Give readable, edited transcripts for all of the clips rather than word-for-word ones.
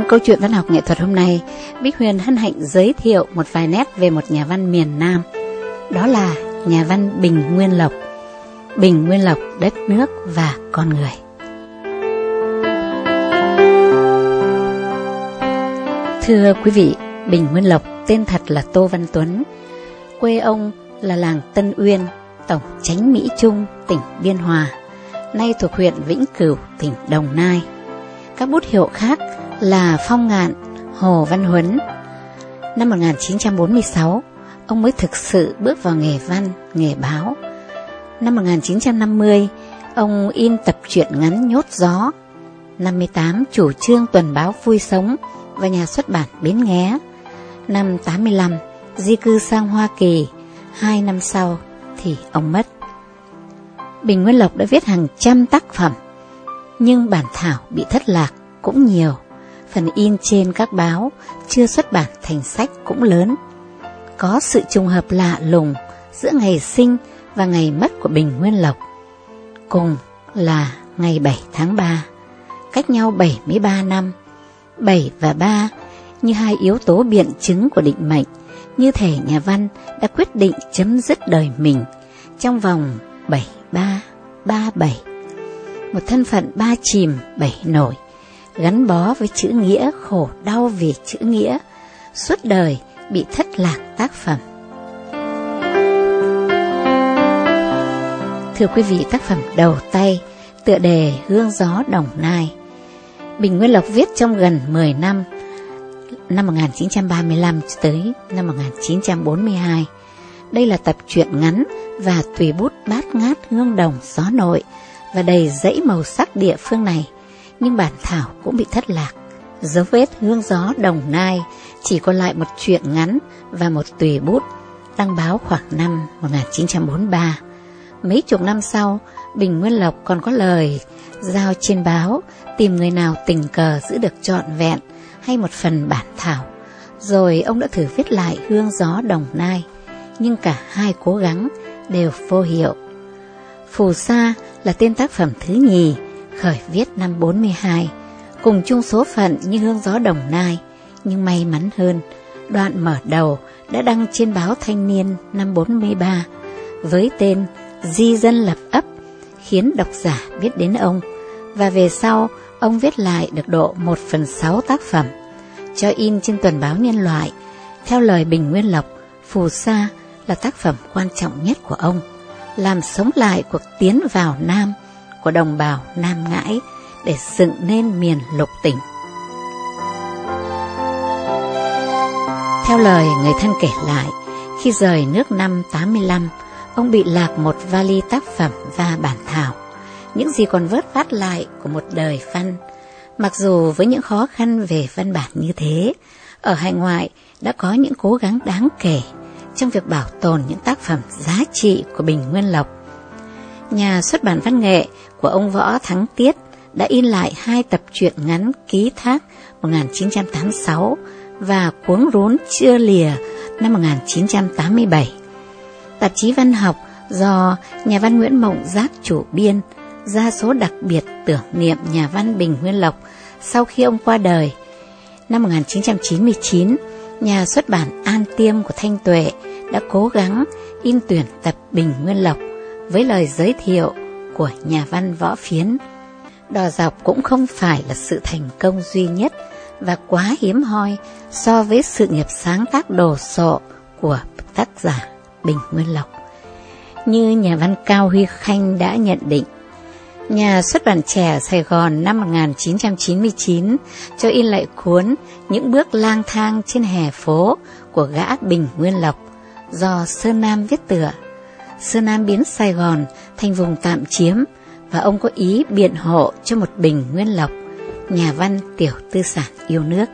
câu chuyện văn học nghệ thuật hôm nay, Bích Huyền hân hạnh giới thiệu một vài nét về một nhà văn miền Nam. Đó là nhà văn Bình Nguyên Lộc. Bình Nguyên Lộc, đất nước và con người. Thưa quý vị, Bình Nguyên Lộc tên thật là Tô Văn Tuấn. Quê ông là làng Tân Uyên, tổng chánh Mỹ Trung, tỉnh Biên Hòa, nay thuộc huyện Vĩnh Cửu, tỉnh Đồng Nai. Các bút hiệu khác là Phong Ngạn, Hồ Văn Huấn. Năm 1946, ông mới thực sự bước vào nghề văn, nghề báo. Năm 1950, ông in tập truyện ngắn Nhốt Gió. 58, chủ trương tuần báo Vui Sống và nhà xuất bản Bến Nghé. Năm 85, di cư sang Hoa Kỳ. 2 năm sau thì ông mất. Bình Nguyên Lộc đã viết hàng trăm tác phẩm, nhưng bản thảo bị thất lạc cũng nhiều. Phần in trên các báo chưa xuất bản thành sách cũng lớn. Có sự trùng hợp lạ lùng giữa ngày sinh và ngày mất của Bình Nguyên Lộc, cùng là ngày 7 tháng 3, cách nhau 73 năm. 7 và 3 như hai yếu tố biện chứng của định mệnh, như thể nhà văn đã quyết định chấm dứt đời mình trong vòng 7337. Một thân phận 3 chìm 7 nổi, gắn bó với chữ nghĩa, khổ đau vì chữ nghĩa, suốt đời bị thất lạc tác phẩm. Thưa quý vị, tác phẩm đầu tay, tựa đề Hương Gió Đồng Nai, Bình Nguyên Lộc viết trong gần 10 năm, năm 1935 tới năm 1942. Đây là tập truyện ngắn và tùy bút bát ngát hương đồng gió nội và đầy dẫy màu sắc địa phương này, nhưng bản thảo cũng bị thất lạc. Dấu vết Hương Gió Đồng Nai chỉ còn lại một truyện ngắn và một tùy bút, đăng báo khoảng năm 1943. Mấy chục năm sau, Bình Nguyên Lộc còn có lời giao trên báo tìm người nào tình cờ giữ được trọn vẹn hay một phần bản thảo. Rồi ông đã thử viết lại Hương Gió Đồng Nai, nhưng cả hai cố gắng đều vô hiệu. Phù Sa là tên tác phẩm thứ nhì, khởi viết năm 42, cùng chung số phận như Hương Gió Đồng Nai, nhưng may mắn hơn, đoạn mở đầu đã đăng trên báo Thanh Niên năm 43 với tên Di Dân Lập Ấp, khiến độc giả biết đến ông. Và về sau, ông viết lại được độ 1/6 tác phẩm, cho in trên tuần báo Nhân Loại. Theo lời Bình Nguyên Lộc, Phù Sa là tác phẩm quan trọng nhất của ông, làm sống lại cuộc tiến vào Nam của đồng bào Nam Ngãi để dựng nên miền lục tỉnh. Theo lời người thân kể lại, khi rời nước năm 85, ông bị lạc một vali tác phẩm và bản thảo, những gì còn vớt vát lại của một đời văn. Mặc dù với những khó khăn về văn bản như thế, ở hải ngoại đã có những cố gắng đáng kể trong việc bảo tồn những tác phẩm giá trị của Bình Nguyên Lộc. Nhà xuất bản văn nghệ của ông Võ Thắng Tiết đã in lại 2 tập truyện ngắn Ký Thác 1986 và Cuống Rốn Chưa Lìa năm 1987. Tạp chí văn học do nhà văn Nguyễn Mộng Giác chủ biên ra số đặc biệt tưởng niệm nhà văn Bình Nguyên Lộc sau khi ông qua đời. Năm 1999, nhà xuất bản An Tiêm của Thanh Tuệ đã cố gắng in tuyển tập Bình Nguyên Lộc với lời giới thiệu của nhà văn Võ Phiến. Đò Dọc cũng không phải là sự thành công duy nhất và quá hiếm hoi so với sự nghiệp sáng tác đồ sộ của tác giả Bình Nguyên Lộc. Như nhà văn Cao Huy Khanh đã nhận định, nhà xuất bản Trẻ Sài Gòn năm 1999 cho in lại cuốn Những Bước Lang Thang Trên Hè Phố của gã Bình Nguyên Lộc do Sơn Nam viết tựa. Sơn Nam biến Sài Gòn thành vùng tạm chiếm và ông có ý biện hộ cho một Bình Nguyên Lộc, nhà văn tiểu tư sản yêu nước.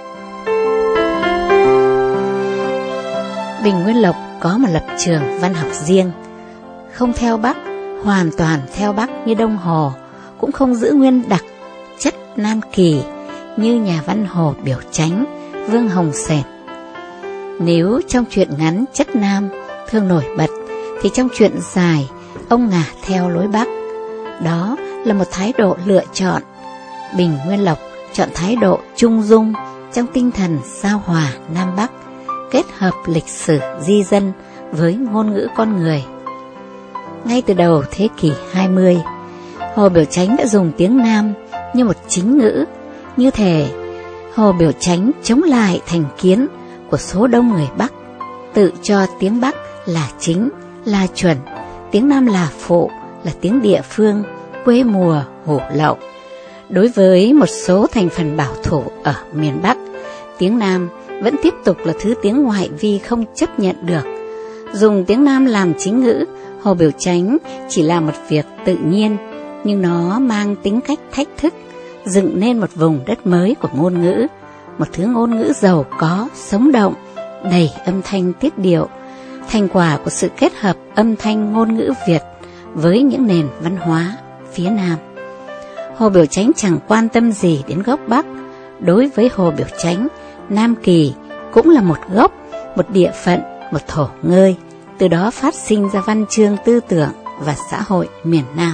Bình Nguyên Lộc có một lập trường văn học riêng, không theo Bắc, hoàn toàn theo Bắc như Đông Hồ, cũng không giữ nguyên đặc chất Nam Kỳ như nhà văn Hồ Biểu Chánh, Vương Hồng Sẻn. Nếu trong truyện ngắn chất Nam thường nổi bật, thì trong truyện dài ông ngả theo lối Bắc. Đó là một thái độ lựa chọn. Bình Nguyên Lộc chọn thái độ trung dung trong tinh thần giao hòa Nam Bắc, kết hợp lịch sử di dân với ngôn ngữ con người. Ngay từ đầu thế kỷ 20, Hồ Biểu Chánh đã dùng tiếng Nam như một chính ngữ, như thể Hồ Biểu Chánh chống lại thành kiến của số đông người Bắc, tự cho tiếng Bắc là chính, là chuẩn, tiếng Nam là phụ, là tiếng địa phương, quê mùa, hủ lậu. Đối với một số thành phần bảo thủ ở miền Bắc, tiếng Nam vẫn tiếp tục là thứ tiếng ngoại vi không chấp nhận được. Dùng tiếng Nam làm chính ngữ, Hồ Biểu Chánh chỉ là một việc tự nhiên, nhưng nó mang tính cách thách thức, dựng nên một vùng đất mới của ngôn ngữ, một thứ ngôn ngữ giàu có, sống động, đầy âm thanh tiết điệu, thành quả của sự kết hợp âm thanh ngôn ngữ Việt với những nền văn hóa phía Nam. Hồ Biểu Chánh chẳng quan tâm gì đến gốc Bắc. Đối với Hồ Biểu Chánh, Nam Kỳ cũng là một gốc, một địa phận, một thổ ngơi, từ đó phát sinh ra văn chương tư tưởng và xã hội miền Nam.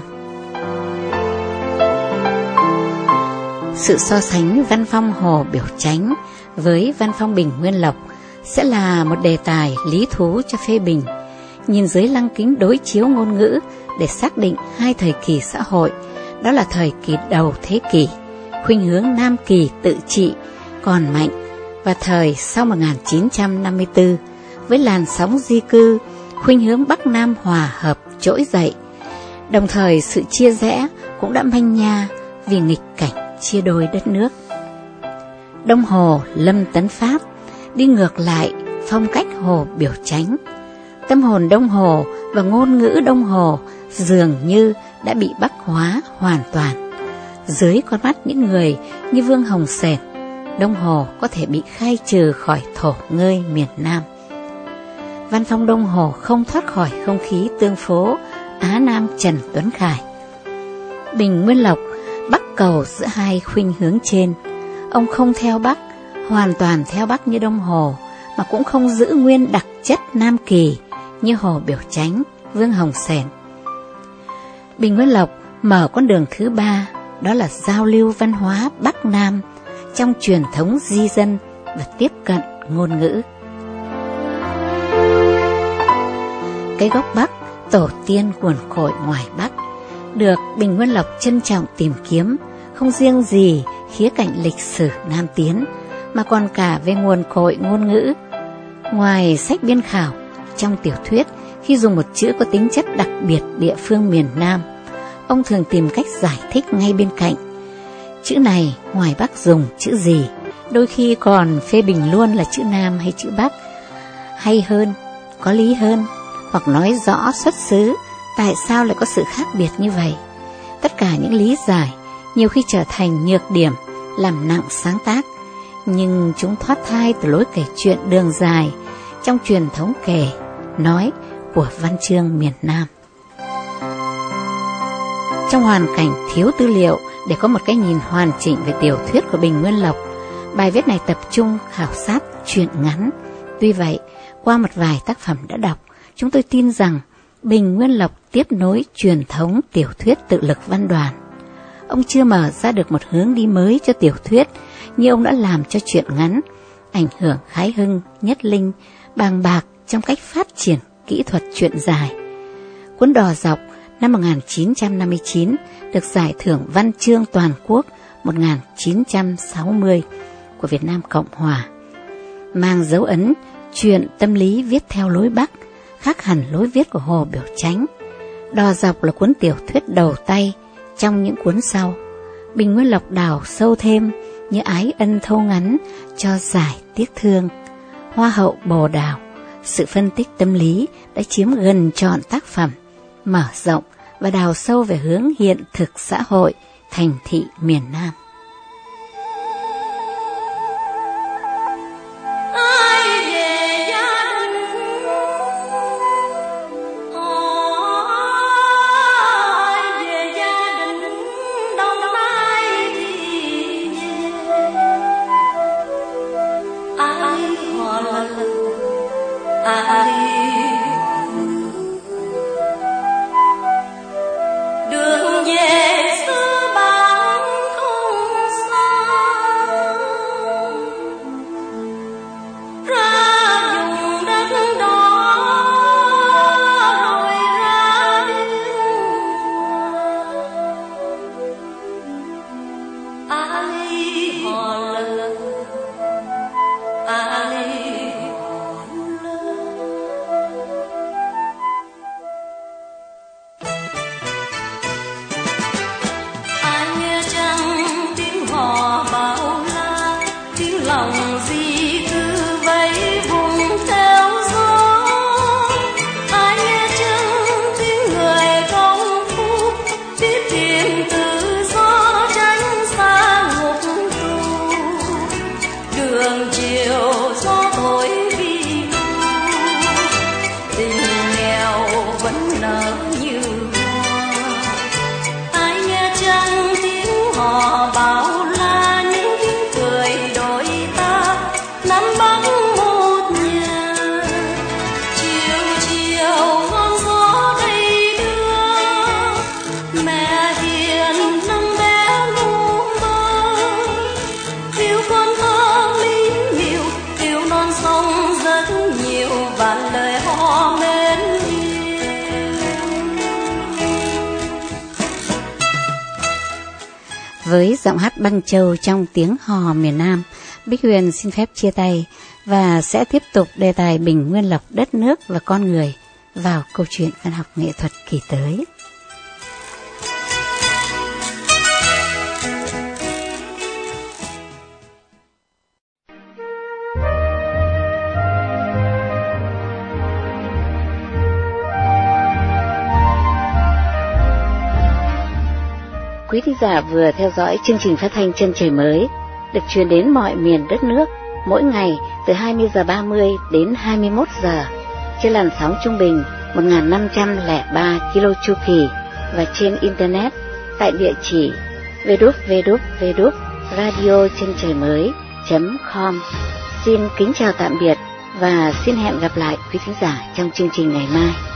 Sự so sánh văn phong Hồ Biểu Chánh với văn phong Bình Nguyên Lộc sẽ là một đề tài lý thú cho phê bình, nhìn dưới lăng kính đối chiếu ngôn ngữ để xác định hai thời kỳ xã hội. Đó là thời kỳ đầu thế kỷ, khuynh hướng Nam Kỳ tự trị còn mạnh, và thời sau 1954 với làn sóng di cư, khuynh hướng Bắc Nam hòa hợp trỗi dậy. Đồng thời sự chia rẽ cũng đã manh nha vì nghịch cảnh chia đôi đất nước. Đông Hồ Lâm Tấn Phát đi ngược lại phong cách Hồ Biểu Chánh. Tâm hồn Đông Hồ và ngôn ngữ Đông Hồ dường như đã bị Bắc hóa hoàn toàn. Dưới con mắt những người như Vương Hồng Sển, Đông Hồ có thể bị khai trừ khỏi thổ ngơi miền Nam. Văn phong Đông Hồ không thoát khỏi không khí tương phố Á Nam Trần Tuấn Khải. Bình Nguyên Lộc bắc cầu giữa hai khuynh hướng trên. Ông không theo Bắc, hoàn toàn theo Bắc như Đông Hồ, mà cũng không giữ nguyên đặc chất Nam Kỳ như Hồ Biểu Chánh, Vương Hồng Sển. Bình Nguyên Lộc mở con đường thứ ba, đó là giao lưu văn hóa Bắc Nam trong truyền thống di dân và tiếp cận ngôn ngữ. Cái gốc Bắc, tổ tiên nguồn cội ngoài Bắc, được Bình Nguyên Lộc trân trọng tìm kiếm, không riêng gì khía cạnh lịch sử Nam Tiến, mà còn cả về nguồn cội ngôn ngữ. Ngoài sách biên khảo, trong tiểu thuyết, khi dùng một chữ có tính chất đặc biệt địa phương miền Nam, ông thường tìm cách giải thích ngay bên cạnh. Chữ này ngoài Bắc dùng chữ gì, đôi khi còn phê bình luôn là chữ Nam hay chữ Bắc, hay hơn, có lý hơn, hoặc nói rõ xuất xứ, tại sao lại có sự khác biệt như vậy. Tất cả những lý giải nhiều khi trở thành nhược điểm, làm nặng sáng tác, nhưng chúng thoát thai từ lối kể chuyện đường dài trong truyền thống kể, nói của văn chương miền Nam. Trong hoàn cảnh thiếu tư liệu để có một cái nhìn hoàn chỉnh về tiểu thuyết của Bình Nguyên Lộc, bài viết này tập trung khảo sát truyện ngắn. Tuy vậy, qua một vài tác phẩm đã đọc, chúng tôi tin rằng Bình Nguyên Lộc tiếp nối truyền thống tiểu thuyết tự lực văn đoàn. Ông chưa mở ra được một hướng đi mới cho tiểu thuyết như ông đã làm cho truyện ngắn, ảnh hưởng Khái Hưng, Nhất Linh, bàng bạc trong cách phát triển kỹ thuật truyện dài. Cuốn Đò Dọc năm 1959 được Giải thưởng Văn chương Toàn quốc 1960 của Việt Nam Cộng Hòa, mang dấu ấn truyện tâm lý viết theo lối Bắc, khác hẳn lối viết của Hồ Biểu Chánh. Đò Dọc là cuốn tiểu thuyết đầu tay trong những cuốn sau. Bình Nguyên Lộc đào sâu thêm như Ái Ân Thâu Ngắn cho Giải Tiếc Thương, Hoa Hậu Bồ Đào. Sự phân tích tâm lý đã chiếm gần trọn tác phẩm, mở rộng và đào sâu về hướng hiện thực xã hội, thành thị miền Nam. Đường về xưa bạn không xa. ngàn lời hò mến yêu. Với giọng hát Băng Châu trong tiếng hò miền Nam, Bích Huyền xin phép chia tay và sẽ tiếp tục đề tài bình nguyên lộc đất nước và con người vào câu chuyện văn học nghệ thuật kỳ tới. Quý thính giả vừa theo dõi chương trình phát thanh Chân Trời Mới được truyền đến mọi miền đất nước mỗi ngày từ 20 giờ 30 đến 21 giờ trên làn sóng trung bình 1503 kilo chu kỳ và trên internet tại địa chỉ www.radiochentrờimới.com. Xin kính chào tạm biệt và xin hẹn gặp lại quý thính giả trong chương trình ngày mai.